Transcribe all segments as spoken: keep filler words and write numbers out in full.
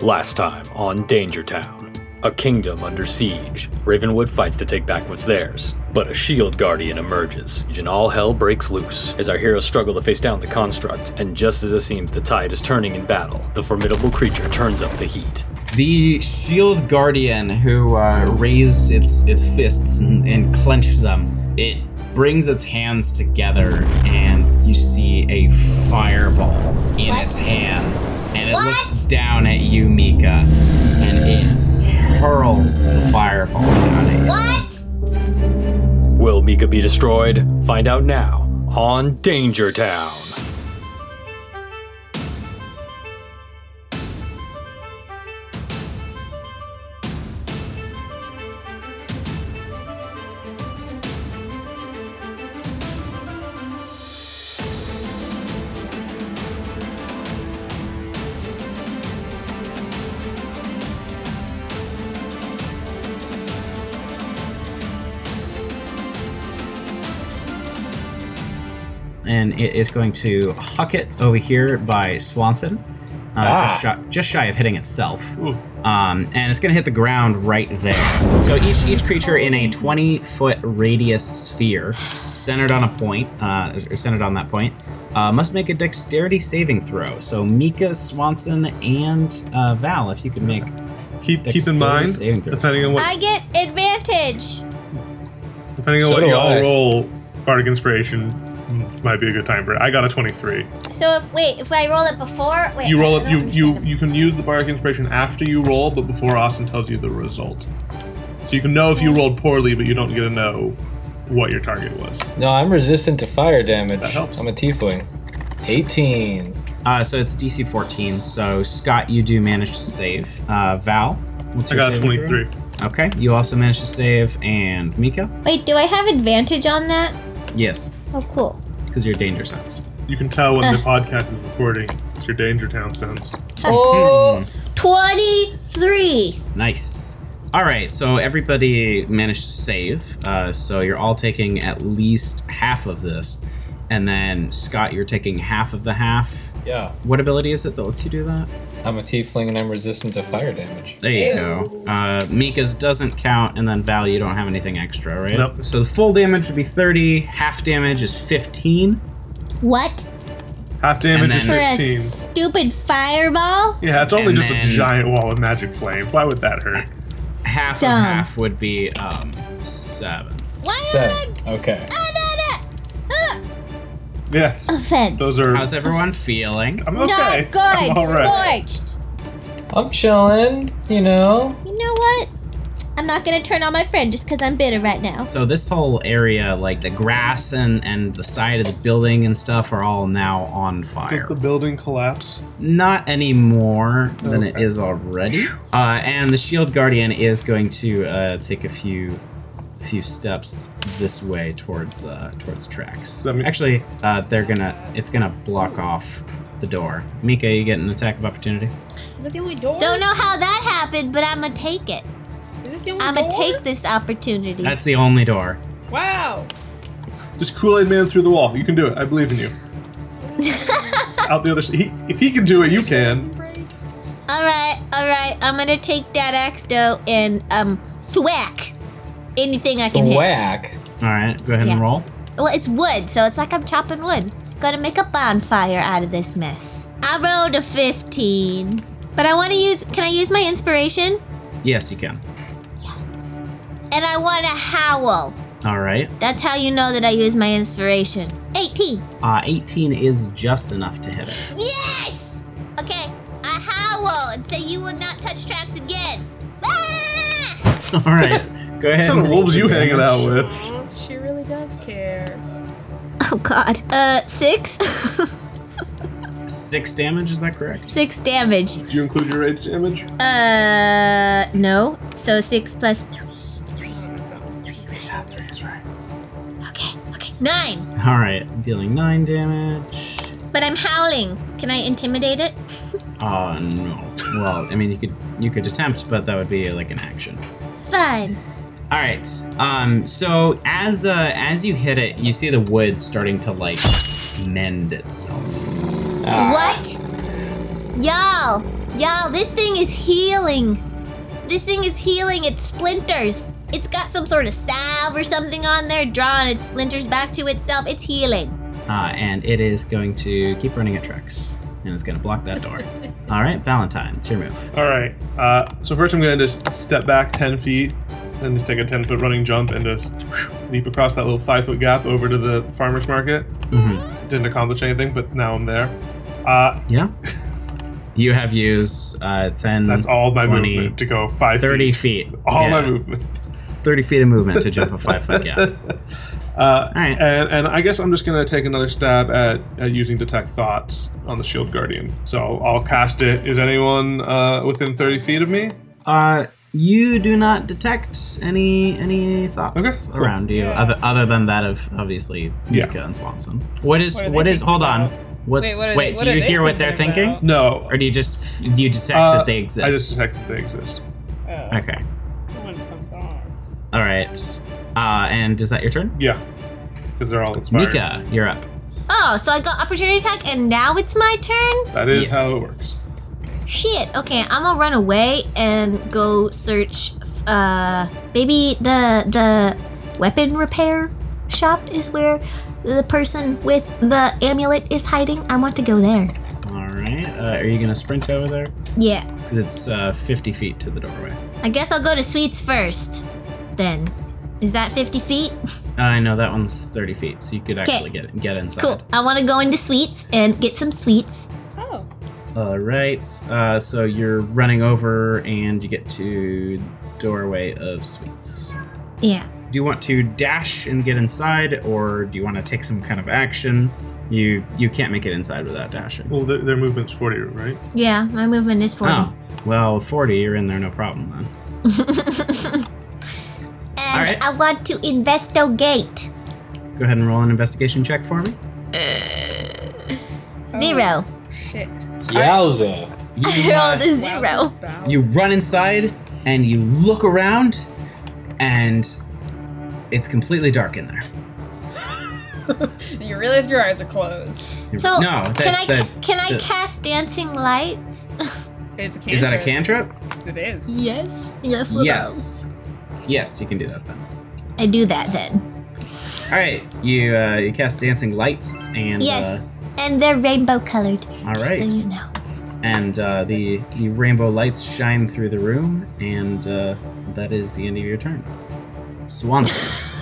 Last time on Danger Town, a kingdom under siege. Ravenwood fights to take back what's theirs, but a shield guardian emerges, and all hell breaks loose as our heroes struggle to face down the construct, and just as it seems the tide is turning in battle, the formidable creature turns up the heat. The shield guardian who uh, raised its its fists and, and clenched them, it brings its hands together and you see a fireball in What? its hands. And it What? looks down at you, Mika, and it hurls the fireball down at you. What? Will Mika be destroyed? Find out now on Danger Town. And it is going to huck it over here by Swanson, uh, Ah. just, shy, just shy of hitting itself. Um, and it's going to hit the ground right there. So each each creature in a twenty-foot radius sphere, centered on a point, uh, or centered on that point, uh, must make a dexterity saving throw. So Mika, Swanson, and uh, Val, if you could make Keep keep in Dexterity mind, saving throws. depending on what I get advantage. depending on So what do you all I. roll, Bardic Inspiration might be a good time for it. I got a twenty-three. So if wait, if I roll it before, wait, You roll I it. don't You you understand. you can use the Bardic Inspiration after you roll, but before Austin tells you the result. So you can know if you rolled poorly, but you don't get to know what your target was. No, I'm resistant to fire damage. That helps. I'm a tiefling. eighteen. Uh, so it's D C fourteen. So Scott, you do manage to save. Uh, Val, what's I your got a saving throw? twenty-three. Okay, you also managed to save, and Mika? Wait, do I have advantage on that? Yes, Oh, cool. because you're danger sense. You can tell when the podcast is recording. It's your Danger Town sounds. Oh! twenty-three. Nice. All right, so everybody managed to save. Uh, so you're all taking at least half of this, and then Scott, you're taking half of the half. Yeah. What ability is it that lets you do that? I'm a tiefling and I'm resistant to fire damage. There you go. Uh, Mika's doesn't count, and then Val, you don't have anything extra, right? Nope. So the full damage would be thirty. Half damage is fifteen. What? Half damage And is For a fifteen. stupid fireball? Yeah, it's only and just then- a giant wall of magic flame. Why would that hurt? Half Dumb. of half would be um seven. Why Seven. am Okay. I? Uh, Yes. offense. Those are. How's everyone feeling? I'm okay. Not good. I'm all right. Scorched. I'm chilling, you know. You know what? I'm not gonna turn on my friend just because I'm bitter right now. So this whole area, like the grass and, and the side of the building and stuff, are all now on fire. Does the building collapse? Not any more than it Okay. is already. Uh, and the shield guardian is going to uh, take a few few steps this way towards uh, towards tracks. that mean- Actually, uh, they're gonna it's gonna block off the door. Mika, you get an attack of opportunity. Is that the only door? Don't know how that happened, but I'ma take it. Is this the only I'ma door? take this opportunity. That's the only door. Wow. Just Kool-Aid Man through the wall. You can do it. I believe in you. It's out the other side. He, if he can do it, you can. all right, all right. I'm gonna take that axe though and um thwack anything I can hit. Whack. All right, go ahead and Yeah. roll. Well, it's wood, so it's like I'm chopping wood. Gonna make a bonfire out of this mess. I rolled a fifteen, but I want to use. Can I use my inspiration? Yes, you can. And I want to howl. All right. That's how you know that I use my inspiration. eighteen. Uh, eighteen is just enough to hit it. Yes! Okay, I howl and say you will not touch tracks again. Ah! All right, go ahead. What kind and of roll wolves for you hanging damage. out with? Oh, she really does care. Oh God. Uh, six. Six damage, is that correct? Six damage. Do you include your rage damage? Uh, no. So six plus three. Three. That's three, right? Yeah, that's right. Okay. Okay. Nine. All right, dealing nine damage. But I'm howling. Can I intimidate it? Uh, no. Well, I mean, you could you could attempt, but that would be like an action. Fine. All right. Um. So as uh as you hit it, you see the wood starting to like mend itself. Ah. What? Y'all, Y'all, this thing is healing. This thing is healing its splinters. It's got some sort of salve or something on there, drawing its splinters back to itself. It's healing. Uh, and it is going to keep running at Trex. And it's going to block that door. All right, Valentine, it's your move. All right. Uh, so first I'm going to just step back ten feet, then just take a ten foot running jump and just leap across that little five foot gap over to the farmer's market. Mm-hmm. Didn't accomplish anything, but now I'm there. Uh, Yeah. You have used uh, ten, that's all my twenty, movement to go five thirty feet. feet. All Yeah. my movement. thirty feet of movement to jump a five foot gap. Uh, All right. and, and I guess I'm just going to take another stab at, at using Detect Thoughts on the Shield Guardian. So I'll, I'll cast it. Is anyone uh, within thirty feet of me? Uh, you do not detect any any thoughts Okay, cool. around you, Yeah. other, other than that of obviously Yeah. Mika and Swanson. What is What are they what is? thinking Hold on. about? What's Wait, what are wait? they- what do are you they hear what they're thinking thinking, about? No. or do you just do you detect Uh, that they exist? I just detect that they exist. Oh, Okay. I want some thoughts. All right. Uh, and is that your turn? Yeah. Because they're all inspired. Mika, you're up. Oh, so I got opportunity attack and now it's my turn? That is Yes. how it works. Shit. Okay, I'm gonna run away and go search uh maybe the the weapon repair shop is where the person with the amulet is hiding. I want to go there. All right. Uh, are you gonna sprint over there? Yeah. Because it's uh, fifty feet to the doorway. I guess I'll go to Sweets first. Then. Is that fifty feet? I know that one's thirty feet, so you could actually get get inside. Cool. I want to go into Sweets and get some sweets. Oh, All right. Uh, so you're running over, and you get to the doorway of Sweets. Yeah. Do you want to dash and get inside, or do you want to take some kind of action? You you can't make it inside without dashing. Well, their, their movement's forty, right? Yeah, my movement is forty. Oh, well, forty, you're in there, no problem then. And All right. I want to investigate. Go ahead and roll an investigation check for me. Zero. shit. Yowza. You, I uh, rolled a zero. Wow. you run inside, and you look around, and it's completely dark in there. You realize your eyes are closed. So no, can that's I the- can I the- cast dancing lights? It's a cantrip. Is that a cantrip? It is. yes. Yes. It Yes. Yes, you can do that then. is. I do that then. All right, you uh, you cast dancing lights, and Yes. And they're rainbow colored. All just right. So you know. uh, and uh, the the rainbow lights shine through the room, and uh, that is the end of your turn. Swanson.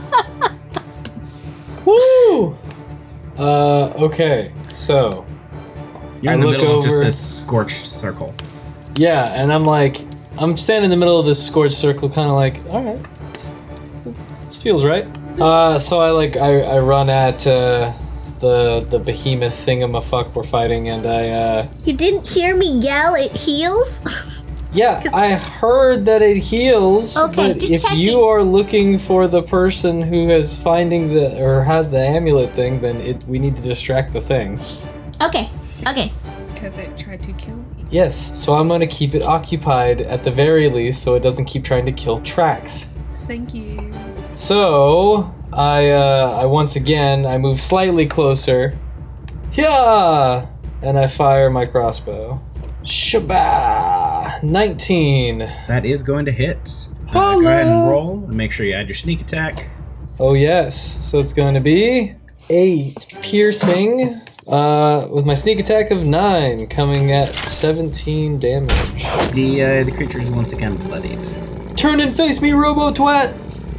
Woo! Uh, okay. So, You're I in the look middle of just over- this scorched circle. yeah, and I'm like, I'm standing in the middle of this scorched circle, kind of like, all right, this, this, this feels right. Uh, so I like, I, I run at uh, the the behemoth thingamafuck we're fighting, and I, uh, You didn't hear me yell. It heals. yeah, I heard that it heals. Okay, but just if checking. you are looking for the person who is finding the or has the amulet thing, then it we need to distract the thing. okay. Okay. Because it tried to kill me. Yes, so I'm gonna keep it occupied at the very least, so it doesn't keep trying to kill Trax. Thank you. So I, uh, I once again I move slightly closer. Yeah, and I fire my crossbow. Shabba! nineteen. That is going to hit. Uh, go ahead and roll, and make sure you add your sneak attack. Oh yes, so it's going to be eight piercing. Uh, with my sneak attack of nine, coming at seventeen damage. The uh, the creature is once again bloodied. Turn and face me, Robo Twat!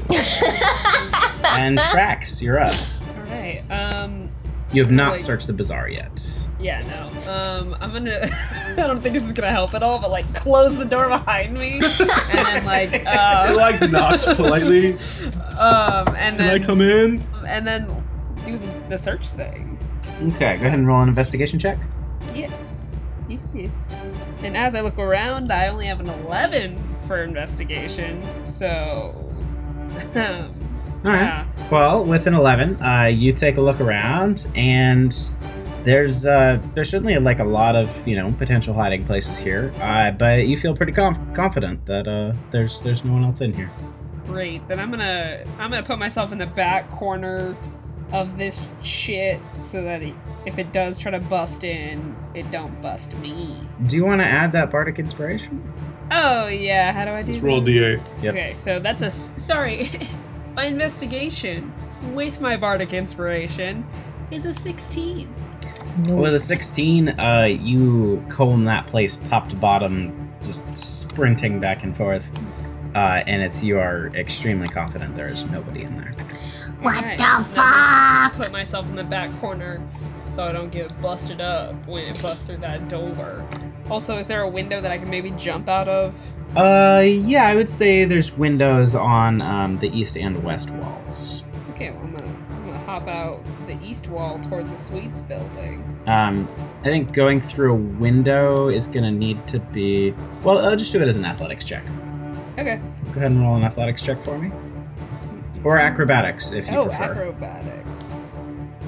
And Trax, you're up. Alright, um, You have not Like- searched the bazaar yet. yeah, no. Um, I'm gonna, I don't think this is gonna help at all, but like, close the door behind me, and then like, It uh, like knocks politely. um, and Can I then, come in? and then do the, the search thing. Okay, go ahead and roll an investigation check. Yes. Yes, yes. And as I look around, I only have an eleven for investigation, so. All right. Yeah. Well, with an eleven, uh, you take a look around, and there's uh, there's certainly like a lot of you know potential hiding places here. Uh, but you feel pretty conf- confident that uh, there's there's no one else in here. Great. Then I'm gonna I'm gonna put myself in the back corner of this shit so that he, if it does try to bust in, it don't bust me. Do you want to add that bardic inspiration? Oh yeah, how do I do Just that? roll d eight. Yep. Okay, so that's a s- sorry. My investigation with my bardic inspiration is a sixteen. With a sixteen, uh, you comb that place top to bottom, just sprinting back and forth. Uh, and it's you are extremely confident there is nobody in there. What Alright, the so I'm fuck? gonna Put myself in the back corner so I don't get busted up when it busts through that door. Also, is there a window that I can maybe jump out of? Uh, yeah, I would say there's windows on um, the east and west walls. Okay, well I'm gonna, I'm gonna hop out the east wall toward the Sweets building. Um, I think going through a window is gonna need to be. Well, I'll just do it as an athletics check. Okay. Go ahead and roll an athletics check for me, or acrobatics if you oh, prefer. acrobatics.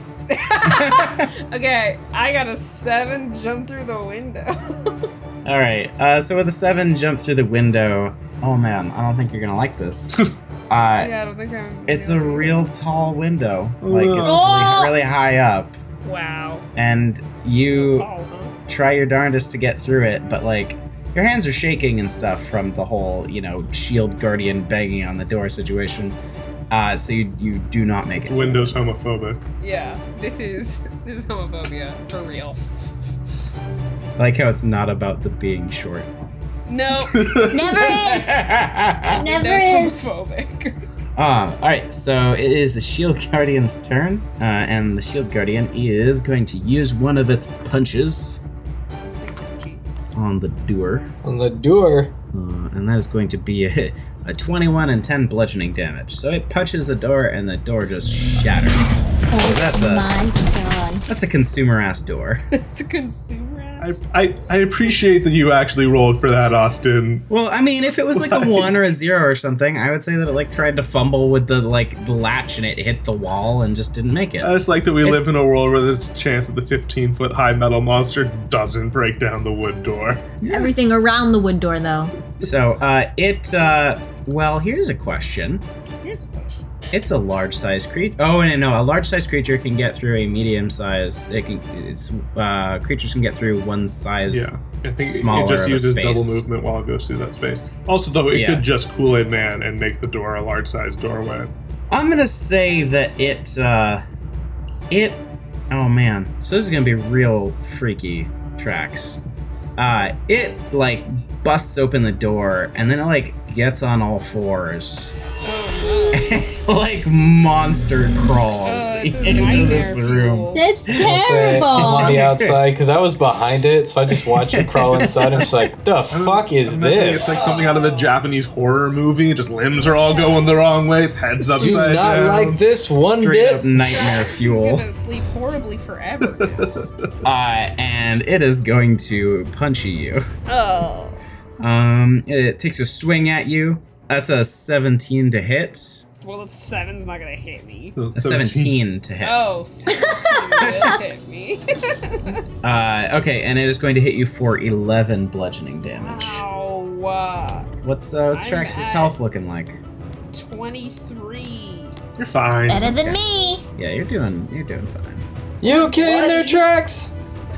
Okay, I got a seven jump through the window. All right. Uh, so with a seven, jump through the window. Oh man, I don't think you're gonna like this. Uh, Yeah, I don't think I'm. It's a real tall window. Like it's Oh! really, really high up, Wow. and you Tall, huh? try your darndest to get through it, but like your hands are shaking and stuff from the whole, you know, shield guardian banging on the door situation. Uh, so you you do not make it. through. Windows homophobic. Yeah, this is this is homophobia for real. I like how it's not about the being short. No, Never is. Never Windows is. homophobic. Um, alright, so it is the Shield Guardian's turn, uh, and the Shield Guardian is going to use one of its punches Jeez. on the door, On the door. uh, and that is going to be a, a twenty-one and ten bludgeoning damage. So it punches the door, and the door just shatters. So that's a My God. that's a consumer-ass door. It's a consumer I, ass. I, I appreciate that you actually rolled for that, Austin. Well, I mean, if it was like a one or a zero or something, I would say that it like tried to fumble with the like the latch and it hit the wall and just didn't make it. I just like that we It's- live in a world where there's a chance that the fifteen foot high metal monster doesn't break down the wood door. Everything around the wood door, though. So, uh, it, uh, well, here's a question. Here's a question. It's a large-sized creature. Oh, and no, a large-sized creature can get through a medium-sized. It can, it's uh, creatures can get through one size. Yeah, I think Smaller it just of a uses double space. movement while it goes through that space. Also, though, it Yeah. could just Kool-Aid Man and make the door a large-sized doorway. I'm gonna say that it, uh, it. Oh man, so this is gonna be real freaky tracks. Uh, it like busts open the door and then it like gets on all fours. Like monster crawls Oh, this is into this nightmare room. fuel. That's I'll say, I'm on the terrible. outside because I was behind it, so I just watched it crawl inside and just like, the fuck is I'm imagining this? It's like something out of a Japanese horror movie. Just limbs are all going the wrong way. Its head's Do upside not down. like this one Straight up bit. nightmare He's fuel. gonna sleep horribly forever. Uh, and it is going to punch you. Oh. Um, it takes a swing at you. That's a seventeen to hit. Well, it's seven's not gonna hit me. A seventeen to hit. Oh, seventeen will hit me. Uh, okay, and it is going to hit you for eleven bludgeoning damage. Ow. Uh, What's uh, what's I'm Trax's at- health looking like? twenty-three. You're fine. Better than me. Yeah, you're doing you're doing fine. You okay in there, Tracks?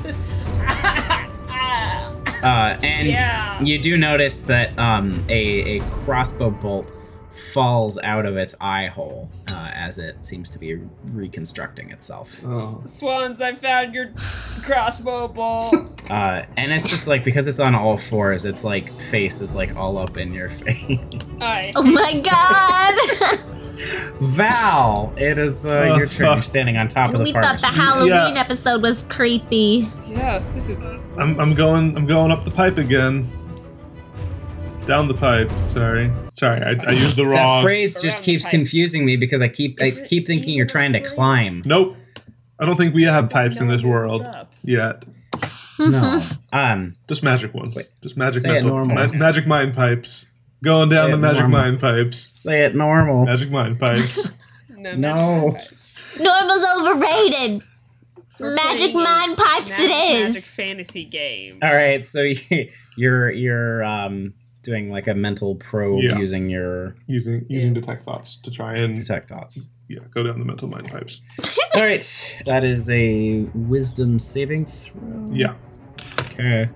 Uh, and Yeah. you do notice that um, a a crossbow bolt falls out of its eye hole uh, as it seems to be reconstructing itself. Oh. Swans, I found your crossbow bolt. Uh, and it's just like because it's on all fours, its like face is like all up in your face. I Oh my God. Val, it is uh, Oh, your turn. You're fuck. standing on top of the We thought farmer's the market. Halloween Yeah. episode was creepy. Yes, this is. I'm, I'm going. I'm going up the pipe again. Down the pipe. Sorry. Sorry. I, I used the That wrong. phrase just Around keeps the pipe. confusing me because I keep I Is it keep thinking even you're a trying to phrase? climb. Nope. I don't think we have pipes in No this one world wakes up. yet. No. Um. Just magic ones. Wait. Just magic Say it mental, normal. ma- magic mind pipes. Going Say down the it magic normal. mind pipes. Say it normal. Magic mind pipes. No. No. magic pipes. Normal's overrated. We're Magic playing a mind pipes magic- it Magic is. fantasy game. All right. So you- you're you're um doing like a mental probe Yeah. using your using using detect thoughts to try and detect thoughts. yeah, go down the mental mind pipes. All right, that is a wisdom saving throw. Yeah. Okay.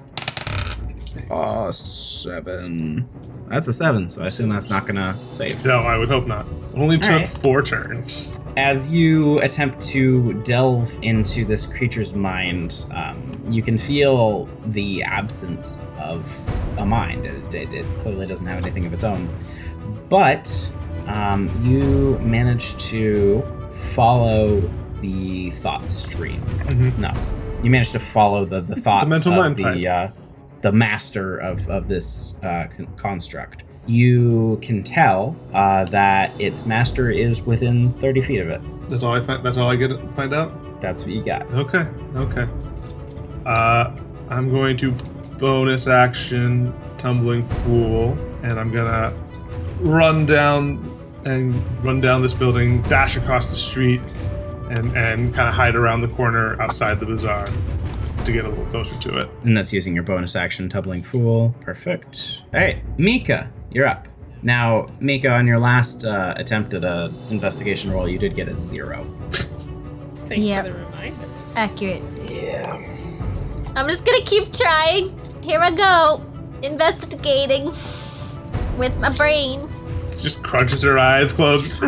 Oh, seven. That's a seven, so I assume that's not gonna save. No, I would hope not. Only took right. four turns. As you attempt to delve into this creature's mind, um, you can feel the absence of a mind. It, it, it clearly doesn't have anything of its own. But um, you manage to follow the thought stream. Mm-hmm. No, you manage to follow the, the thoughts mental of mind the uh, the master of, of this uh, con- construct. You can tell uh, that its master is within thirty feet of it. That's all I find. That's all I get to find out. That's what you got. Okay. Okay. Uh, I'm going to bonus action Tumbling Fool, and I'm gonna run down and run down this building, dash across the street, and and kind of hide around the corner outside the bazaar to get a little closer to it. And that's using your bonus action, Tumbling Fool. Perfect. All right, Mika, you're up. Now, Mika, on your last uh, attempt at a investigation roll, you did get a zero. Thanks Yep. for the reminder. Accurate. Yeah. I'm just gonna keep trying. Here I go. Investigating. With my brain. Just crunches her eyes closed.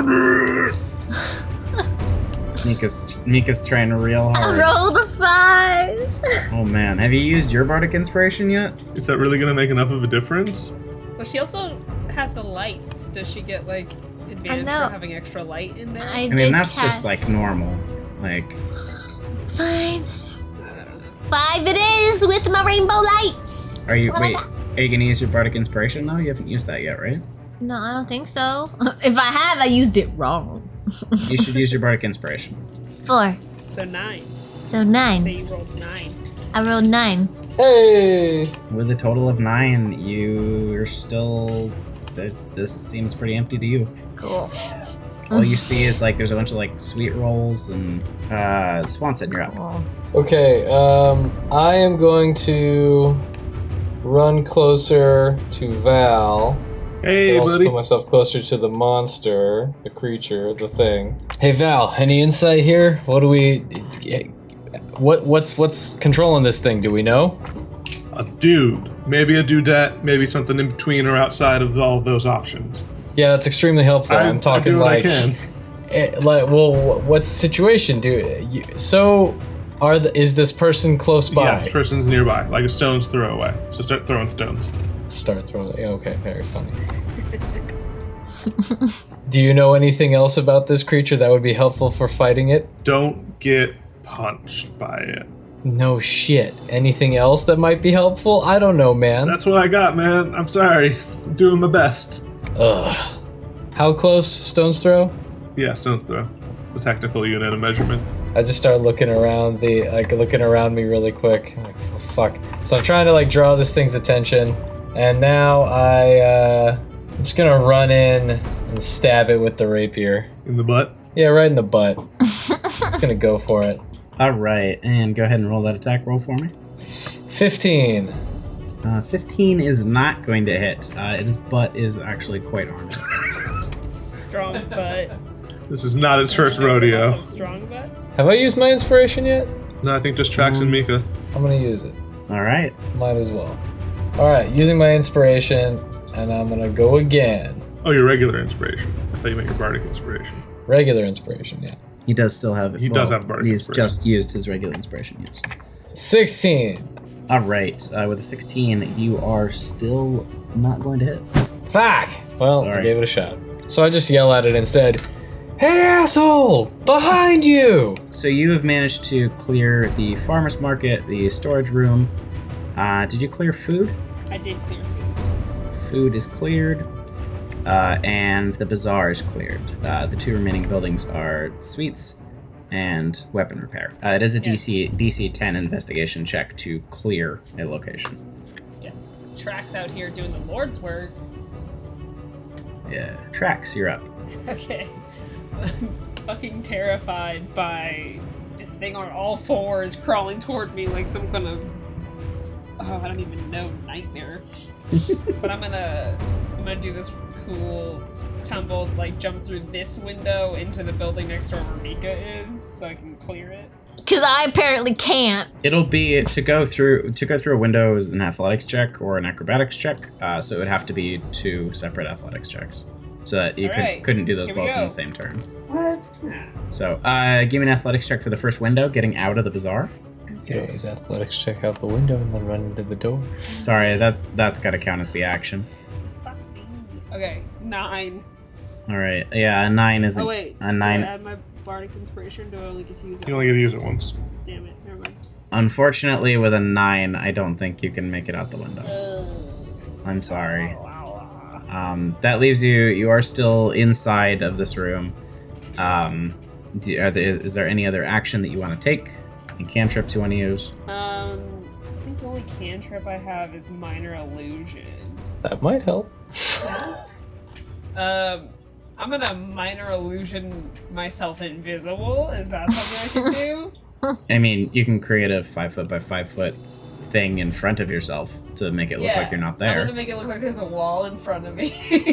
Mika's Mika's trying real I hard. rolled a five. Oh man, have you used your bardic inspiration yet? Is that really gonna make enough of a difference? Well, she also has the lights. Does she get like advantage know. for having extra light in there? I, I did mean, that's cast. just like normal. Like, Five. Five it is with my rainbow lights. are you That's what I wait? got. Are you gonna use your bardic inspiration though? You haven't used that yet, right? No, I don't think so. If I have, I used it wrong. You should use your bardic inspiration. Four. So nine. So So nine. you rolled nine. I rolled nine. Hey! With a total of nine, you're still. th- This seems pretty empty to you. Cool. All you see is like there's a bunch of like sweet rolls and uh, Swanson, you're up. Cool. Okay, um, I am going to run closer to Val. Hey, I'll also buddy. put myself closer to the monster, the creature, the thing. Hey Val, any insight here? What do we? What what's what's controlling this thing? Do we know? A dude. Maybe a dudette. Maybe something in between or outside of all those options. Yeah, that's extremely helpful. I- I'm I talking do what I like, can. eh, like, well, wh- what's the situation? Do you, so? Are the, is this person close by? Yeah, this person's nearby, like a stone's throw away. So start throwing stones. Start throwing. Yeah, okay, very funny. Do you know anything else about this creature that would be helpful for fighting it? Don't get punched by it. No shit. Anything else that might be helpful? I don't know, man. That's what I got, man. I'm sorry. I'm doing my best. Ugh. How close? Stone's throw? Yeah, stone's throw. It's a technical unit of measurement. I just start looking around the like looking around me really quick. I'm like, oh, fuck. So I'm trying to like draw this thing's attention, and now I uh, I'm just gonna run in and stab it with the rapier. In the butt. Yeah, right in the butt. Just gonna go for it. All right, and go ahead and roll that attack roll for me. Fifteen. Uh, fifteen is not going to hit. Uh, its butt is actually quite armored. Strong butt. This is not its first Lots rodeo. of strong butts. Have I used my inspiration yet? No, I think just Trax and Mika. I'm gonna use it. All right. Might as well. All right, using my inspiration, and I'm gonna go again. Oh, your regular inspiration. I thought you meant your bardic inspiration. Regular inspiration, yeah. He does still have it. He does have bardic He's inspiration. just used his regular inspiration, yes. Sixteen. All right, uh, with a sixteen, you are still not going to hit. Fuck! Well, I Sorry. gave it a shot. So I just yell at it instead. Hey, asshole! Behind you! So you have managed to clear the farmer's market, the storage room. Uh, did you clear food? I did clear food. Food is cleared. Uh, and the bazaar is cleared. Uh, the two remaining buildings are suites and weapon repair. Uh, it is a D C D C ten investigation check to clear a location. Yeah. Track's out here doing the Lord's work. Yeah, Trax, you're up. Okay. I'm fucking terrified by this thing on all fours crawling toward me like some kind of oh, I don't even know, nightmare. But I'm gonna I'm gonna do this cool tumbled, like jump through this window into the building next door where Mika is, so I can clear it. Because I apparently can't. It'll be to go through to go through a window is an athletics check or an acrobatics check. Uh, so it would have to be two separate athletics checks, so that you All could, right, couldn't do those here we both in go. the same turn. What? Yeah. So uh, give me an athletics check for the first window, getting out of the bazaar. Get his athletics check out the window and then run into the door. Sorry, that that's got to count as the action. Fuck me. Okay, nine. All right, yeah, a nine isn't Oh wait, a nine. Do I add my bardic inspiration? Do I only get to use it? You only get to use it once. Damn it, never mind. Unfortunately, with a nine, I don't think you can make it out the window. Uh, I'm sorry. wow. Um, that leaves you. You are still inside of this room. Um, do, are there, is there any other action that you want to take? Any cantrips you want to use? Um, I think the only cantrip I have is minor illusion. That might help. Um, I'm gonna minor illusion myself invisible. Is that something I can do? I mean, you can create a five foot by five foot thing in front of yourself to make it look Yeah, like you're not I'm there. gonna make it look like there's a wall in front of me,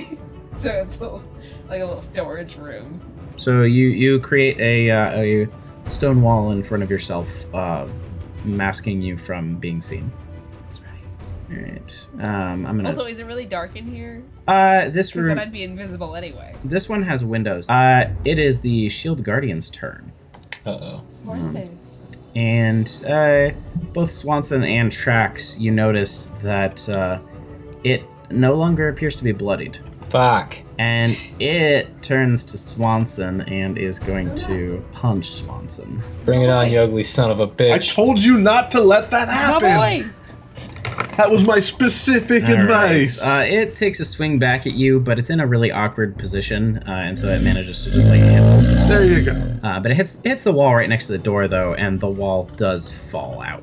so it's a, like a little storage room. So you you create a uh, a stone wall in front of yourself, uh, masking you from being seen. That's right. All right. Um, I'm gonna. Also, is it really dark in here? uh, this Because room. then I'd be invisible anyway. This one has windows. Uh, it is the Shield Guardian's turn. Uh oh. What Hmm. is this? And uh, both Swanson and Trax, you notice that uh, it no longer appears to be bloodied. Fuck. And it turns to Swanson and is going to punch Swanson. Bring it on, you ugly son of a bitch. I told you not to let that Oh happen. boy! That was my specific All right. advice. Uh, it takes a swing back at you, but it's in a really awkward position, uh, and so it manages to just like hit the wall. There you go. Uh, but it hits hits the wall right next to the door, though, and the wall does fall out.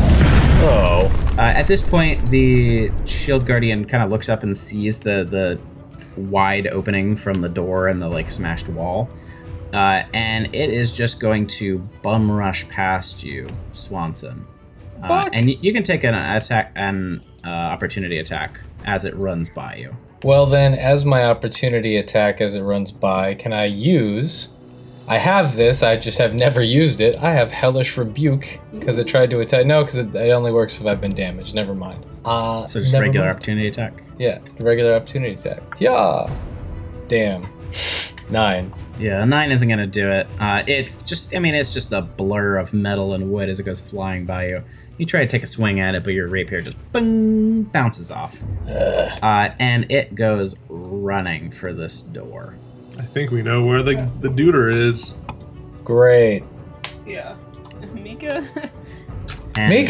Oh. Uh, at this point, the Shield Guardian kind of looks up and sees the the wide opening from the door and the like smashed wall, uh, and it is just going to bum rush past you, Swanson. Uh, Fuck. and y- you can take an attack, an uh, opportunity attack as it runs by you. Well then, as my opportunity attack as it runs by, can I use... I have this, I just have never used it. I have Hellish Rebuke, because it tried to attack... No, because it, it only works if I've been damaged. Never mind. Uh, So just never regular mind. opportunity attack. Yeah, regular opportunity attack. Yeah. Damn. Nine. Yeah, a nine isn't gonna do it. Uh, it's just, I mean, it's just a blur of metal and wood as it goes flying by you. You try to take a swing at it, but your rapier just bing, bounces off. Uh, and it goes running for this door. I think we know where the the duder is. Great. Yeah. Mika? And, Mika!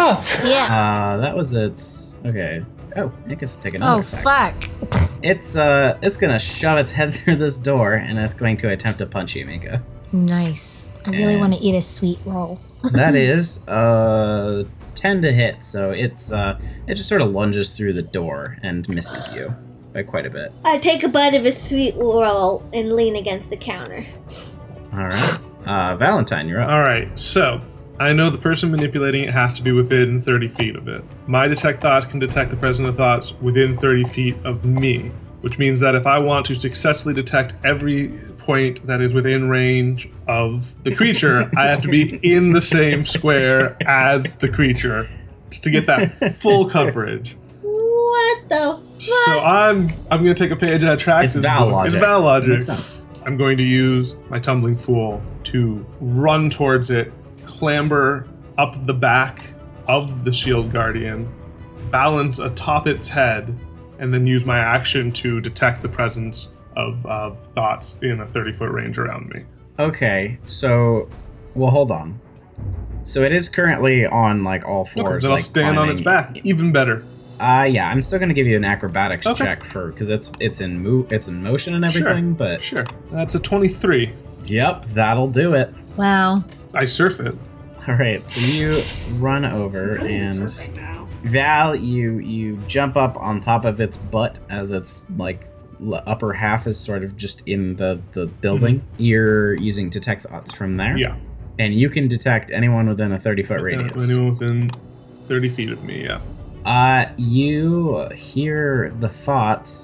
Yeah. Uh, that was its. Okay. Oh, it gets to take Oh, another attack. fuck. It's uh, it's gonna shove its head through this door, and it's going to attempt to punch you, Mika. Nice. I really And- want to eat a sweet roll. That is uh ten to hit, so it's uh, it just sort of lunges through the door and misses you by quite a bit. I take a bite of a sweet roll and lean against the counter. All right, uh, Valentine, you're up. All right, so I know the person manipulating it has to be within thirty feet of it. My detect thoughts can detect the presence of thoughts within thirty feet of me, which means that if I want to successfully detect every point that is within range of the creature, I have to be in the same square as the creature to get that full coverage. What the So fuck? I'm I'm gonna take a page out of Trax's It's Val book. logic. It's Val logic. Makes sense. I'm going to use my tumbling fool to run towards it, clamber up the back of the shield guardian, balance atop its head, and then use my action to detect the presence of, of thoughts in a thirty foot range around me. Okay, so well, hold on. So it is currently on like all Okay, fours. then I'll like, stand on its climbing. back. Even better. Uh yeah, I'm still gonna give you an acrobatics Okay. check for because it's it's in move, it's in motion and everything. But Sure. That's a twenty-three. yep, that'll do it. Wow. I surf it. All right, so you run over I'm and surfing now. Val, you you jump up on top of its butt as its like l- upper half is sort of just in the the building. You're using detect thoughts from there. Yeah. And you can detect anyone within a thirty foot Uh, radius. Anyone within thirty feet of me, yeah. Uh, you hear the thoughts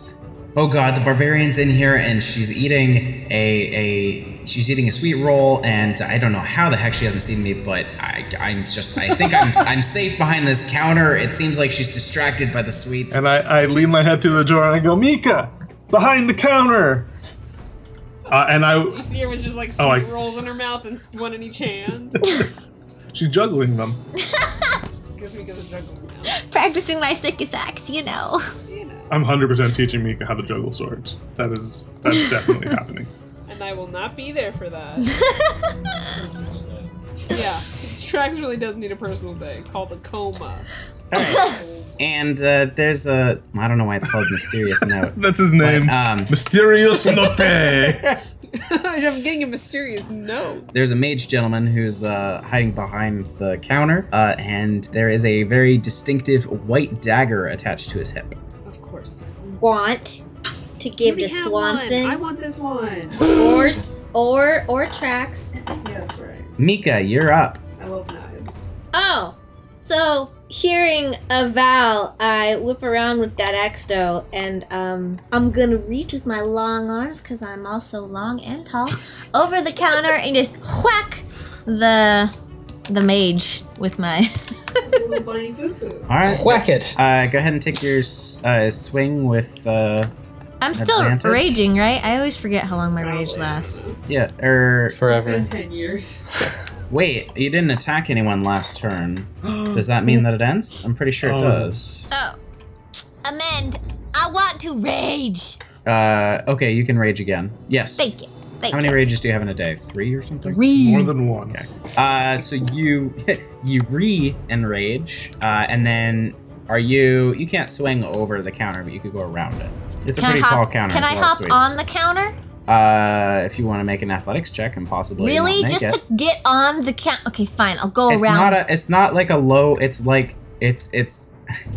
oh god, the barbarian's in here and she's eating a a she's eating a sweet roll, and I don't know how the heck she hasn't seen me, but I I'm just I think I'm I'm safe behind this counter. It seems like she's distracted by the sweets. And I, I lean my head to the door and I go, Mika, behind the counter. Uh, and I You see her with just like sweet Oh, I- rolls in her mouth and one in each hand. she's juggling them. Gives me a juggling now. Practicing my circus act, you know. You know. I'm one hundred percent teaching Mika how to juggle swords. That is that's definitely happening. And I will not be there for that. Yeah. Trax really does need a personal day called a coma. And uh, there's a I don't know why it's called Mysterious Note. That's his name. But, um, Mysterious Note. I'm getting a mysterious note. There's a mage gentleman who's uh, hiding behind the counter, uh, and there is a very distinctive white dagger attached to his hip. Of course. Want to give We to have one. I Swanson want this one. or s- or or Trax. Yeah, that's right. Mika, you're up. I love knives. Oh, so hearing a Val, I whip around with that Exto, and um, I'm gonna reach with my long arms because I'm also long and tall Over the counter and just whack the the mage with my. Little bunny foo-foo. All right. Whack it. Uh, go ahead and take your s- uh, swing with uh, I'm still Advantage? raging, right? I always forget how long my rage lasts. yeah. Er, It's Forever. been ten years. wait, you didn't attack anyone last turn. Does that mean that it ends? I'm pretty sure it Oh. does. Oh, amend. I want to rage. Uh, okay, you can rage again. Yes. Thank you. Thank How many you. rages do you have in a day? Three or something? Three. More than one. Okay. Uh, so you you re-enrage, uh, and then are you? You can't swing over the counter, but you could go around it. It's a Can I pretty hop, tall counter. Can it's I a lot of hop sweets. on the counter? Uh, if you want to make an athletics check and possibly Really? not make Just it. to get on the count? Okay, fine. I'll go It's around. not a. It's not like a low. It's like it's it's.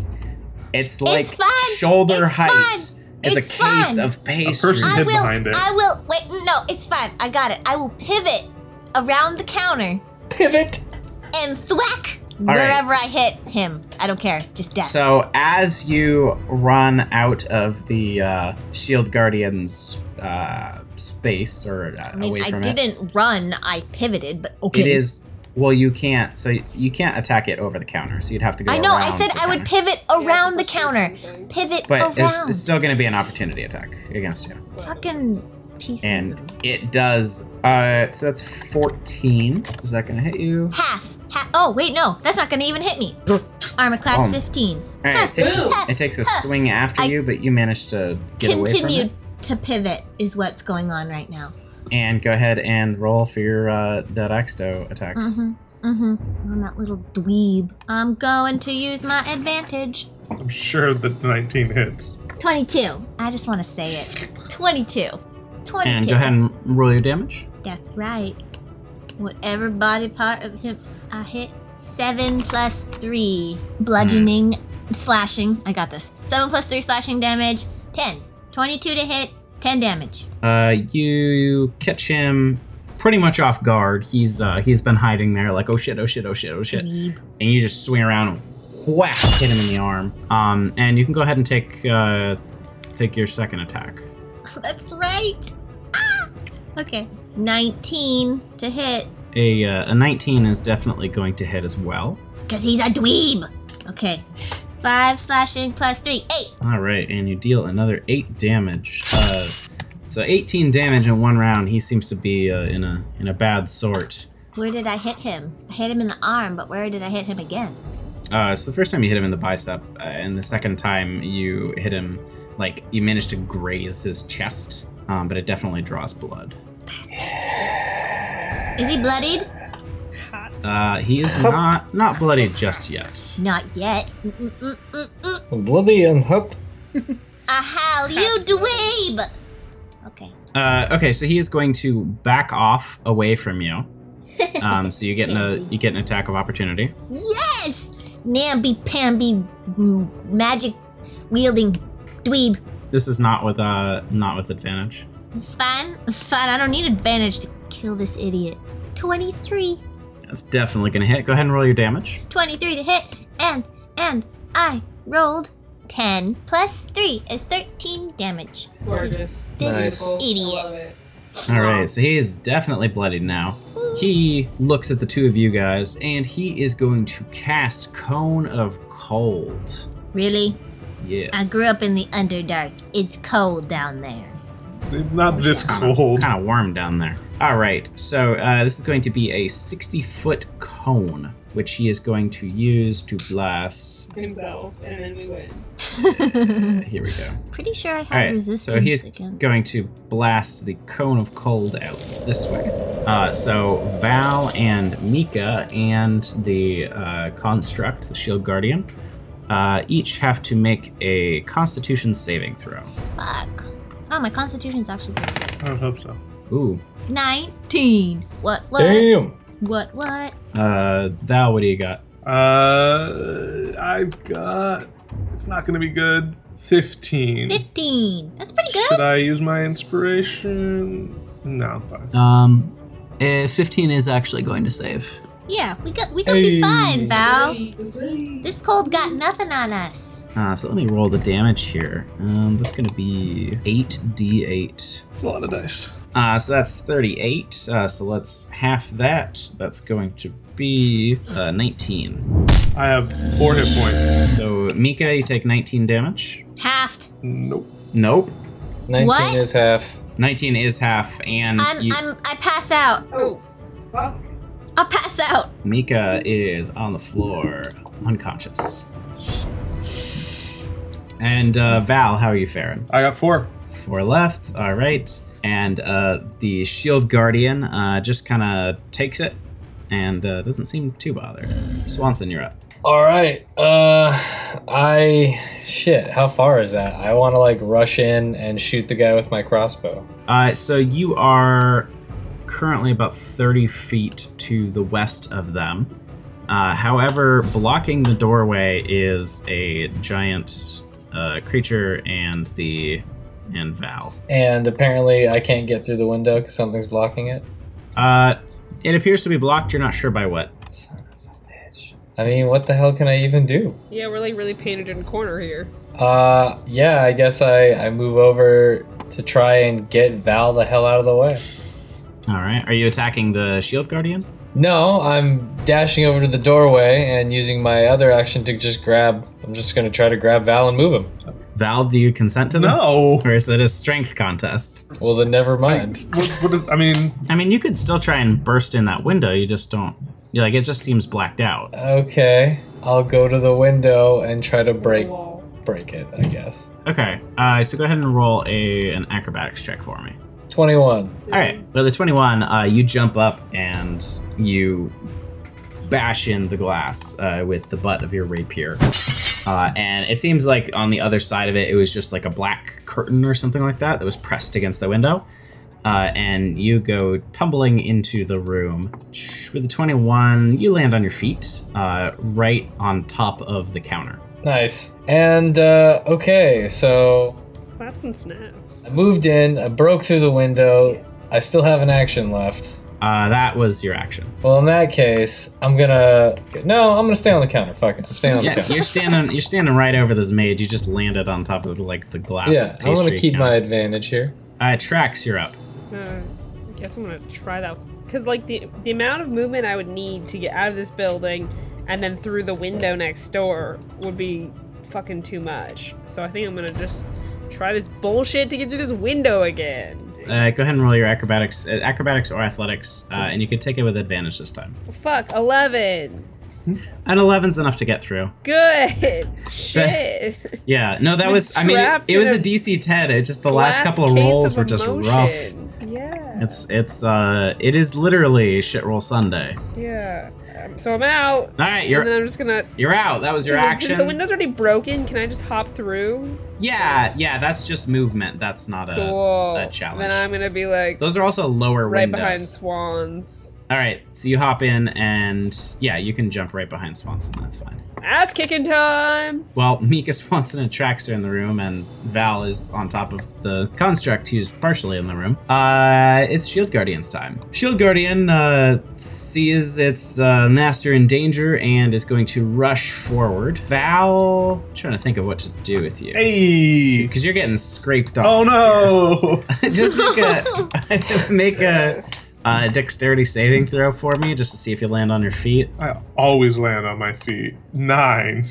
It's like It's fine. shoulder It's height. fine. It's, It's a case fine. of pastry. person I hid will. behind it. I will. Wait. No, it's fine. I got it. I will pivot around the counter Pivot. and thwack right. wherever I hit him. I don't care. Just death. So as you run out of the uh, Shield Guardian's uh, space or uh, I mean, away I from didn't run. I pivoted, but okay. it, it is. Well, you can't. So you can't attack it over the counter. So you'd have to go. I know. I around said the I would counter. pivot Yeah, around the it's a counter. persuasion thing. Pivot But around. it's, it's still going to be an opportunity attack against you, Fucking pieces. and of it does. Uh, so that's fourteen. Is that going to hit you? half. Half. Oh wait, no, that's not gonna even hit me. Armor class Oh. fifteen. All right, it takes a, it takes a swing after I you, but you managed to get away from Continue it. to pivot is what's going on right now. And go ahead and roll for your uh, Dead Exto attacks. Mm-hmm. Mm-hmm. On that little dweeb. I'm going to use my advantage. I'm sure that nineteen hits. twenty-two. I just want to say it. twenty-two. twenty-two. And go ahead and roll your damage. That's right. Whatever body part of him I hit. Seven plus three. Bludgeoning. Slashing. I got this. Seven plus three slashing damage. Ten. twenty-two to hit. Ten damage. Uh, you catch him pretty much off guard. He's uh, he's been hiding there, like oh shit, oh shit, oh shit, oh shit, Dweeb. and you just swing around and whack, hit him in the arm. Um, and you can go ahead and take uh, take your second attack. That's right. Ah! Okay. nineteen to hit. A uh, a nineteen is definitely going to hit as well. Because he's a dweeb. Okay. Five slashing plus three. Eight. All right, and you deal another eight damage. Uh, so eighteen damage in one round. He seems to be uh, in a in a bad sort. Where did I hit him? I hit him in the arm, but where did I hit him again? Uh, so the first time you hit him in the bicep, uh, and the second time you hit him, like you managed to graze his chest, um, but it definitely draws blood. Is he bloodied? Hot. Uh, he is not not bloodied just yet. Not yet. Mm-mm-mm-mm-mm. Bloody and hot. Ahal, you dweeb! Okay. Uh, okay, so he is going to back off away from you. Um, so you get an you get an attack of opportunity. Yes! Namby-pamby mm, magic wielding dweeb. This is not with uh not with advantage. It's fine. It's fine. I don't need advantage to kill this idiot. twenty-three. That's definitely gonna hit. Go ahead and roll your damage. twenty-three to hit. And, and I rolled ten plus three is thirteen damage. Gorgeous. This Nice. idiot. Love it. All right, so he is definitely bloodied now. He looks at the two of you guys, and he is going to cast Cone of Cold. Really? Yes. I grew up in the Underdark. It's cold down there. Not this cold. Kind of warm down there. All right, so uh, this is going to be a sixty-foot cone, which he is going to use to blast. Himself, and then we win. Here we go. Pretty sure I have All right, resistance so he's against. going to blast the Cone of Cold out this way. Uh, so Val and Mika and the uh, Construct, the Shield Guardian, uh, each have to make a Constitution saving throw. Fuck. Oh, my constitution's actually pretty good. I would hope so. Ooh. nineteen. What, what? Damn. What, what? Uh, Val, what do you got? Uh, I've got. It's not going to be good. Fifteen. fifteen. That's pretty Should good. I use my inspiration? No, I'm fine. Um, uh, fifteen is actually going to save. Yeah, we got, we gonna be Hey. fine, Val. That's right. This cold got nothing on us. Uh, so let me roll the damage here. Um, that's going to be eight d eight. It's a lot of dice. Uh, so that's thirty-eight. Uh, so let's half that. That's going to be uh, nineteen. I have four hit points. So Mika, you take nineteen damage. Halved. Nope. Nope. nineteen What? is half. nineteen is half, and I'm, you, I'm, I pass out. Oh, fuck. I'll pass out. Mika is on the floor, unconscious. And uh, Val, how are you faring? I got four. Four left. All right. And uh, the Shield Guardian uh, just kind of takes it and uh, doesn't seem too bothered. Swanson, you're up. All right. Uh, I shit. How far is that? I want to like rush in and shoot the guy with my crossbow. Uh, so you are currently about thirty feet to the west of them. Uh, however, blocking the doorway is a giant uh, creature and the and Val. And apparently, I can't get through the window because something's blocking it. Uh, it appears to be blocked. You're not sure by what. Son of a bitch. I mean, what the hell can I even do? Yeah, we're like really painted in a corner here. Uh, yeah. I guess I I move over to try and get Val the hell out of the way. All right. Are you attacking the Shield Guardian? No, I'm dashing over to the doorway and using my other action to just grab. I'm just gonna try to grab Val and move him. Val, do you consent to this? No. Or is it a strength contest? Well, then never mind. What, what is, I mean, I mean, you could still try and burst in that window. You just don't. You're like, it just seems blacked out. Okay, I'll go to the window and try to break Wall. break it. I guess. Okay. Uh, so go ahead and roll a an acrobatics check for me. twenty-one. All right. Well, the twenty-one, uh, you jump up and you bash in the glass uh, with the butt of your rapier. Uh, and it seems like on the other side of it, it was just like a black curtain or something like that that was pressed against the window. Uh, and you go tumbling into the room. With the twenty-one, you land on your feet, uh, right on top of the counter. Nice. And uh, okay, so Claps and snaps. I moved in. I broke through the window. I still have an action left. Uh, that was your action. Well, in that case, I'm gonna no. I'm gonna stay on the counter. Fuck it. I'm staying on the Yeah, counter. you're standing. You're standing right over this maid. You just landed on top of like the glass. Yeah, I'm gonna pastry keep counter. my advantage here. Uh, Trax, you're up. Uh, I guess I'm gonna try that. Because, like, the, the amount of movement I would need to get out of this building and then through the window next door would be fucking too much. So I think I'm gonna just try this bullshit to get through this window again. Uh, go ahead and roll your acrobatics, uh, acrobatics or athletics, uh, and you can take it with advantage this time. Fuck, eleven. An eleven's enough to get through. Good. Shit. Yeah, no, that I'm was. I mean, it, trapped it was in a a D C ten. It just the last Glass couple of case rolls of were just emotion. rough. Yeah. It's it's uh it is literally shit roll Sunday. Yeah. Um, so I'm out. All right, And you're then I'm just gonna. you're out. That was your So the- action. Since the window's already broken, can I just hop through? Yeah, yeah, that's just movement. That's not a, Cool. a challenge. Then I'm gonna be like Those are also lower right windows. behind swans. All right, so you hop in, and yeah, you can jump right behind Swanson. That's fine. Ass kicking time! Well, Mika, Swanson, and Trax are in the room, and Val is on top of the construct, who's partially in the room. Uh, it's Shield Guardian's time. Shield Guardian uh, sees its uh, master in danger and is going to rush forward. Val, I'm trying to think of what to do with you. Hey! Because you're getting scraped off. Oh no! here. Just make a make a uh, dexterity saving throw for me, just to see if you land on your feet. I always land on my feet. Nine.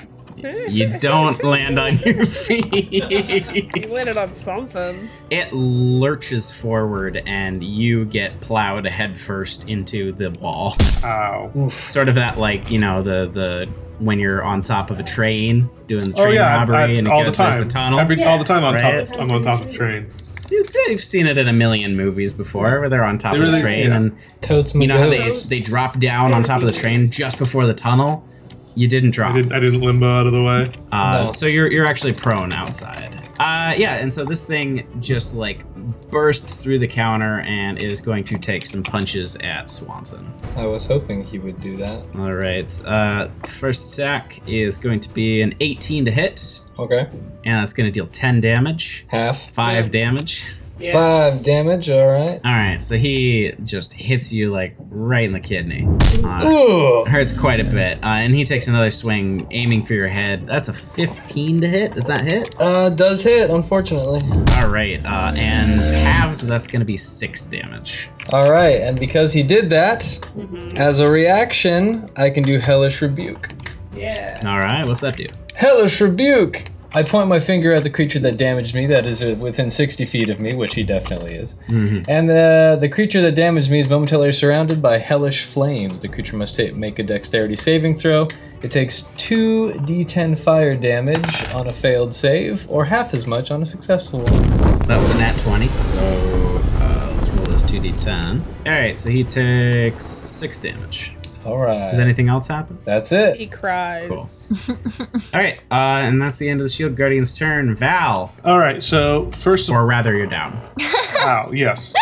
You don't land on your feet. You landed on something. It lurches forward and you get plowed headfirst into the wall. Ow. Sort of that, like, you know, the the when you're on top of a train doing the Oh train yeah, robbery I, and it all goes the there's time. the tunnel. Every, all the time on Right? top. Of, I'm on top of trains. You've seen it in a million movies before where they're on top They of really- the train yeah. and Totes you know how they, Goats. they drop down on top of the train just before the tunnel? You didn't drop. I didn't. I didn't limbo out of the way. Uh, No. So you're you're actually prone outside. Uh, yeah, and so this thing just like bursts through the counter and is going to take some punches at Swanson. I was hoping he would do that. All right. Uh, first attack is going to be an eighteen to hit, Okay. and that's going to deal ten damage, Half. five damage. Yeah. Five damage, alright. All right, so he just hits you like right in the kidney. Uh, Ooh! hurts quite a bit, uh, and he takes another swing, aiming for your head. That's a fifteen to hit. Does that hit? Uh, does hit, unfortunately. All right, uh, and halved, that's going to be six damage. Alright, and because he did that, as a reaction, I can do Hellish Rebuke. Yeah. All right, what's that do? Hellish Rebuke! I point my finger at the creature that damaged me, that is uh, within sixty feet of me, which he definitely is. And uh, the creature that damaged me is momentarily surrounded by hellish flames. The creature must ta- make a dexterity saving throw. It takes two d ten fire damage on a failed save, or half as much on a successful one. That was a nat twenty, so uh, let's roll those two d ten. All right, so he takes six damage. Alright. Does anything else happen? That's it. He cries. All right, uh, and that's the end of the Shield Guardian's turn. Val, All right. So first of or rather, you're down. Ow, yes.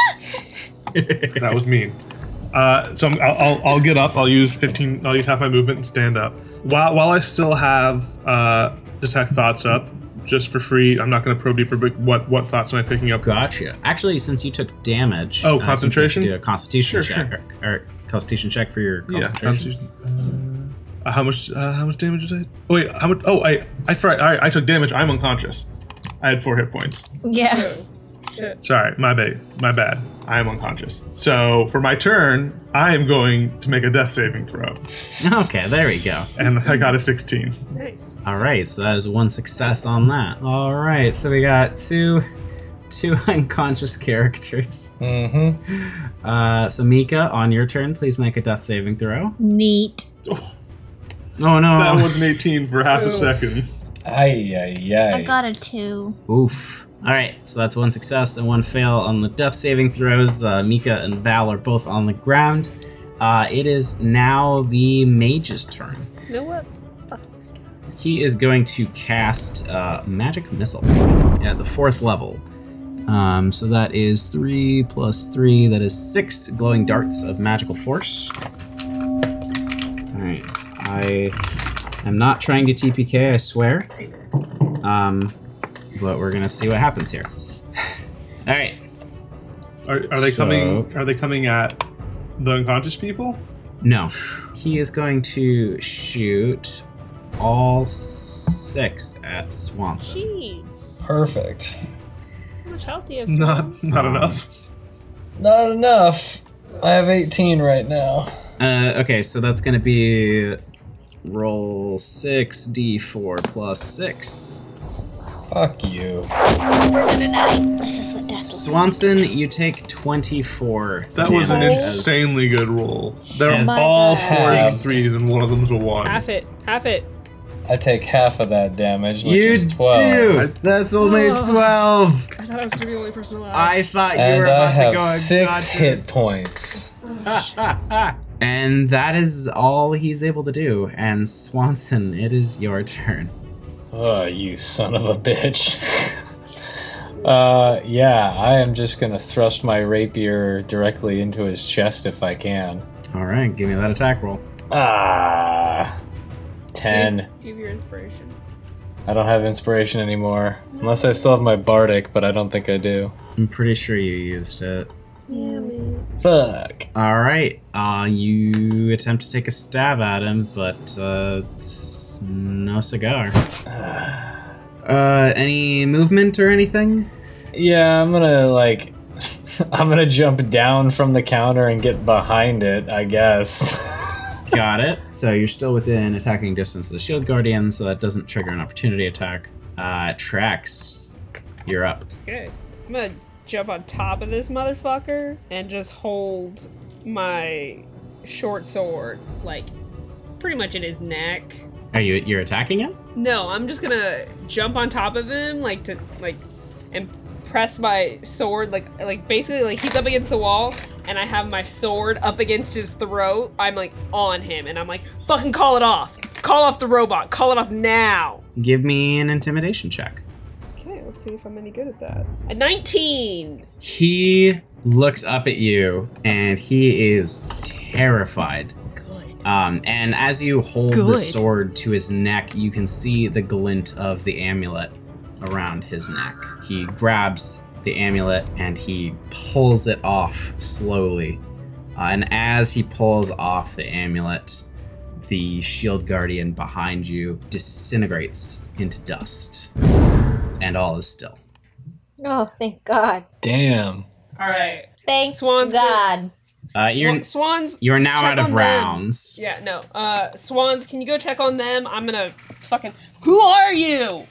That was mean. Uh, so I'm, I'll, I'll, I'll get up. I'll use fifteen. I'll use half my movement and stand up. While while I still have uh, detect thoughts up, just for free. I'm not going to probe deeper. But what what thoughts am I picking up? Gotcha. Actually, since you took damage, Oh, uh, I think you concentration? have to do a Constitution Sure, check, Or, or Constitution check for your Yeah. concentration. Constitution. Uh, how much? Uh, how much damage did I? Oh wait. How much? Oh, I I fried. I, I took damage. I'm unconscious. I had four hit points. Yeah. Shit. Sorry, my bad. My bad. I am unconscious. So for my turn, I am going to make a death saving throw, Okay, there we go. and I got a sixteen. Nice. All right, so that is one success on that. All right, so we got two, two unconscious characters. Mm-hmm. Uh, so Mika, on your turn, please make a death saving throw. Neat. Oh no! That was an eighteen for half a Oof. second. Ay, ay, ay. I got a two. Oof. All right, so that's one success and one fail on the death saving throws. Uh, Mika and Val are both on the ground. Uh, it is now the mage's turn. You know what? Fuck this guy. He is going to cast uh, Magic Missile at the fourth level. Um, so that is three plus three. That is six glowing darts of magical force. All right. I am not trying to T P K, I swear. Um, but we're gonna see what happens here. All right. Are, are they So- coming? Are they coming at the unconscious people? No. He is going to shoot all six at Swanson. Jeez. Perfect. How much health do you have? Not, Swans? not enough. Not enough. I have eighteen right now. Uh, okay, so that's gonna be roll six d four plus six. Fuck you. We're gonna die. This is what death looks like. Swanson, you take twenty-four. That was an damage insanely as- good roll. They're as- all My fours and God. threes, and one of them's a one. Half it. Half it. I take half of that damage, which You is twelve. do. That's only Oh. twelve. I thought I was gonna be the only person alive. I thought you And were I about to have go six hit unconscious. points. And that is all he's able to do. And Swanson, it is your turn. Oh, you son of a bitch. uh, yeah, I am just gonna thrust my rapier directly into his chest if I can. All right, give me that attack roll. Ah. ten. Do you have your inspiration? I don't have inspiration anymore. Unless I still have my bardic, but I don't think I do. I'm pretty sure you used it. Yeah, man. Fuck. All right. Uh, you attempt to take a stab at him, but uh, it's no cigar. Uh, any movement or anything? Yeah, I'm gonna, like... I'm gonna jump down from the counter and get behind it, I guess. Got it. So you're still within attacking distance of the Shield Guardian, so that doesn't trigger an opportunity attack. Uh, Trax, you're up. Okay. I'm gonna jump on top of this motherfucker and just hold my short sword, like, pretty much in his neck. Are you you're attacking him? No, I'm just gonna jump on top of him, like, to, like, and press my sword, like, like basically, like, he's up against the wall, and I have my sword up against his throat. I'm, like, on him, and I'm like, fucking call it off. Call off the robot. Call it off now. Give me an intimidation check. Okay, let's see if I'm any good at that. A nineteen! He looks up at you, and he is terrified. Good. Um, and as you hold the Good. sword to his neck, you can see the glint of the amulet around his neck. He grabs the amulet and he pulls it off slowly. Uh, and as he pulls off the amulet, the Shield Guardian behind you disintegrates into dust. And all is still. Oh, thank God. Damn. Alright. Thank Swans God. Uh, you're Well, Swans. you're now check out of on them. rounds. Yeah, no. Uh, Swans, can you go check on them? I'm gonna fucking. Who are you?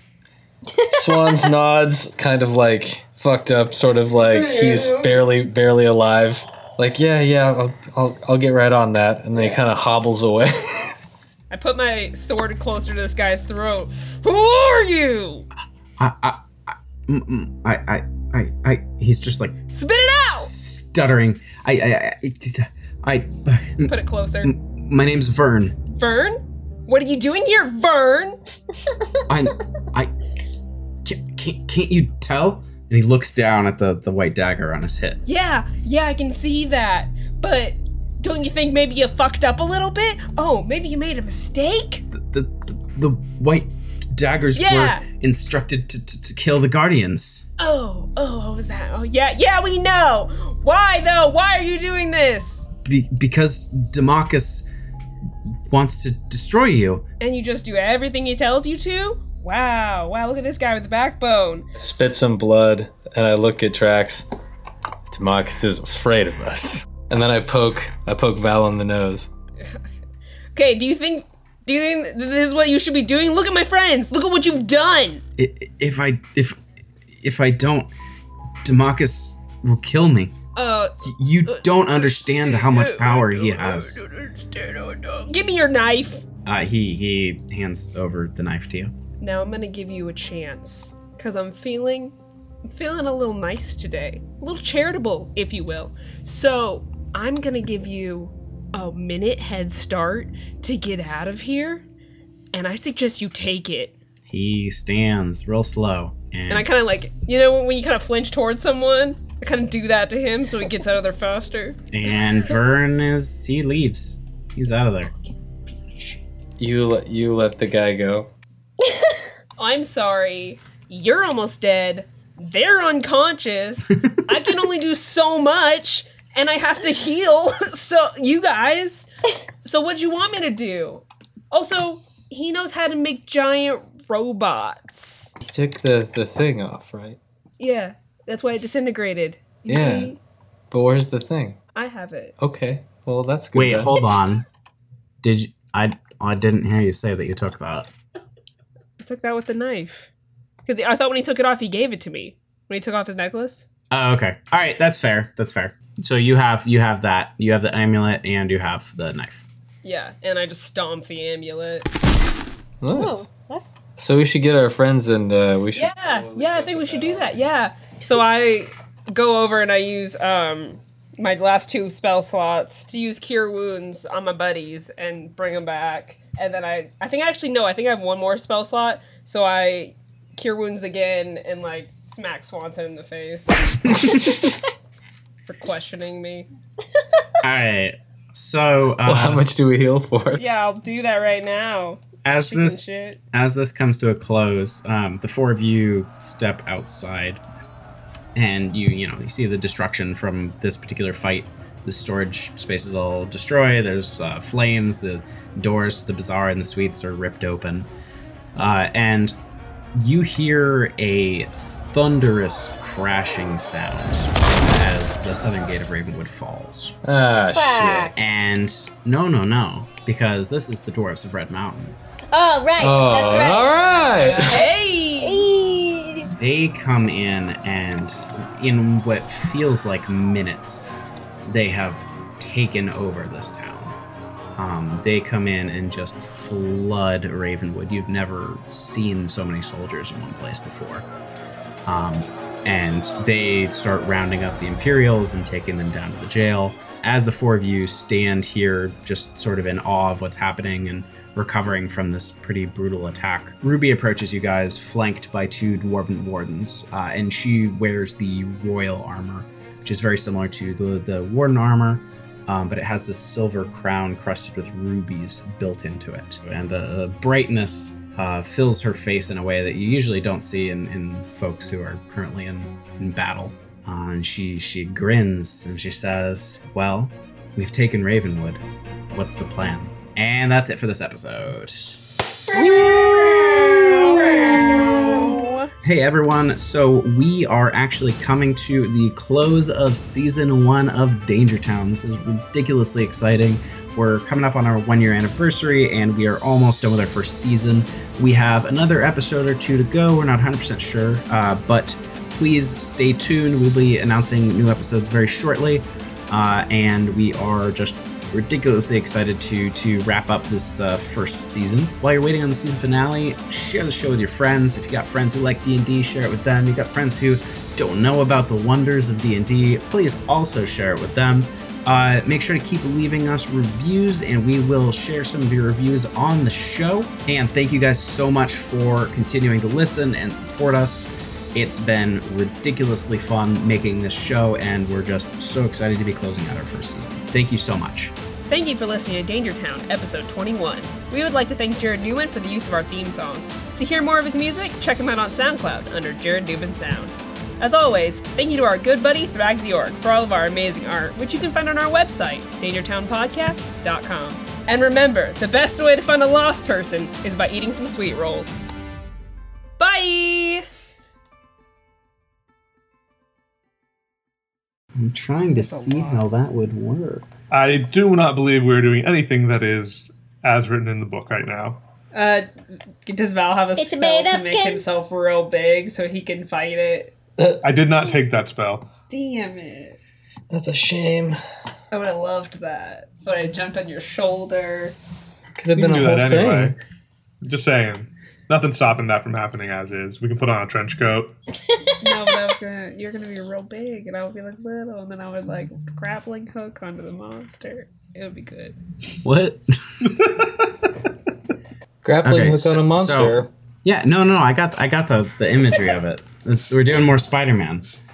Swans nods, kind of like fucked up, sort of like he's barely, barely alive. Like, yeah, yeah, I'll, I'll, I'll get right on that. And then he kind of hobbles away. I put my sword closer to this guy's throat. Who are you? I, I, I, mm, mm, I, I, I, I, he's just like Spit it out! stuttering. I, I, I, I, Put it closer. my name's Vern. Vern? What are you doing here, Vern? I'm, I, can't, can't, can't you tell? And he looks down at the, the white dagger on his hip. Yeah, yeah, I can see that. But don't you think maybe you fucked up a little bit? Oh, maybe you made a mistake? The, the, the, the white daggers Yeah. were instructed to, to, to kill the guardians. Oh, oh, what was that? Oh, yeah, yeah, we know. Why, though? Why are you doing this? Be, because Demachus wants to destroy you. And you just do everything he tells you to? Wow, wow, look at this guy with the backbone. Spit some blood, and I look at Trax. Demachus is afraid of us. And then I poke, I poke Val in the nose. Okay, do you think, do you think this is what you should be doing? Look at my friends. Look at what you've done. I- If I, if, if I don't, Demachus will kill me. Uh, You don't understand how much power he has. give me your knife. Uh, he he hands over the knife to you. Now I'm gonna give you a chance, cause I'm feeling, I'm feeling a little nice today, a little charitable, if you will. So I'm gonna give you a minute head start to get out of here, and I suggest you take it. He stands real slow, and, And I kind of like, you know, when you kind of flinch towards someone, I kind of do that to him so he gets out of there faster. and Vern is he leaves. He's out of there. Piece of shit. You let, you let the guy go. I'm sorry. You're almost dead. They're unconscious. I can only do so much, and I have to heal. So, you guys. So, what do you want me to do? Also, he knows how to make giant robots. You took the, the thing off, right? Yeah, that's why it disintegrated. You Yeah. see? But where's the thing? I have it. Okay, well that's good. Wait, then. hold on. Did you? I I didn't hear you say that you took that. I took that with the knife. Because I thought when he took it off, he gave it to me. When he took off his necklace. Oh, okay. All right, that's fair. That's fair. So you have you have that. You have the amulet and you have the knife. Yeah, and I just stomped the amulet. Nice. Oh, that's So we should get our friends and uh, we should. Yeah, yeah, I think we should do that. Yeah. So I go over and I use um my last two spell slots to use Cure Wounds on my buddies and bring them back. And then I, I think actually no, I think I have one more spell slot. So I Cure Wounds again and like smack Swanson in the face for questioning me. All right. So uh, Well, how much do we heal for? Yeah, I'll do that right now. as chicken this shit. as this comes to a close, um, the four of you step outside, and you you know you see the destruction from this particular fight. The storage space is all destroyed. There's uh, flames. The doors to the bazaar and the suites are ripped open, uh, and you hear a thunderous crashing sound as the southern gate of Ravenwood falls. Ah, Quack. shit. And no, no, no, because this is the Dwarves of Red Mountain. Oh, right. Oh, That's right. all right. Hey! Eee. They come in, and in what feels like minutes, they have taken over this town. Um, they come in and just flood Ravenwood. You've never seen so many soldiers in one place before. Um, and they start rounding up the Imperials and taking them down to the jail. As the four of you stand here, just sort of in awe of what's happening and recovering from this pretty brutal attack, Ruby approaches you guys, flanked by two Dwarven Wardens, uh, and she wears the royal armor, which is very similar to the, the Warden armor, um, but it has this silver crown crusted with rubies built into it. And a, a brightness uh, fills her face in a way that you usually don't see in, in folks who are currently in, in battle. Uh, and she, she grins and she says, well, we've taken Ravenwood. What's the plan? And that's it for this episode. Hey everyone, so we are actually coming to the close of season one of Dangertown. This is ridiculously exciting. We're coming up on our one year anniversary and we are almost done with our first season. We have another episode or two to go, we're not one hundred percent sure, uh, but please stay tuned. We'll be announcing new episodes very shortly, uh, and we are just ridiculously excited to to wrap up this uh, first season. While you're waiting on the season finale, share the show with your friends. If you got friends who like D and D, share it with them. You got friends who don't know about the wonders of D and D, please also share it with them. Uh, make sure to keep leaving us reviews, and we will share some of your reviews on the show. And thank you guys so much for continuing to listen and support us. It's been ridiculously fun making this show, and we're just so excited to be closing out our first season. Thank you so much. Thank you for listening to Dangertown, episode twenty-one. We would like to thank Jared Newman for the use of our theme song. To hear more of his music, check him out on SoundCloud under Jared Newman Sound. As always, thank you to our good buddy Thrag the Orc for all of our amazing art, which you can find on our website, dangertown podcast dot com. And remember, the best way to find a lost person is by eating some sweet rolls. Bye! I'm trying to see how that would work. I do not believe we're doing anything that is as written in the book right now. Uh, does Val have a It's a spell made to up make game. himself real big so he can fight it? I did not take that spell. Damn it. That's a shame. I would have loved that. But I jumped on your shoulder. Could have We been can a do whole that thing. anyway. Just saying. Nothing's stopping that from happening as is. We can put on a trench coat. No, but I was gonna, you're gonna be real big, and I would be like little, and then I would like grappling hook onto the monster. It would be good. What? Grappling Okay, hook so- on a monster. so- Yeah, no, no, I got, I got the, the imagery of it. It's, we're doing more Spider-Man.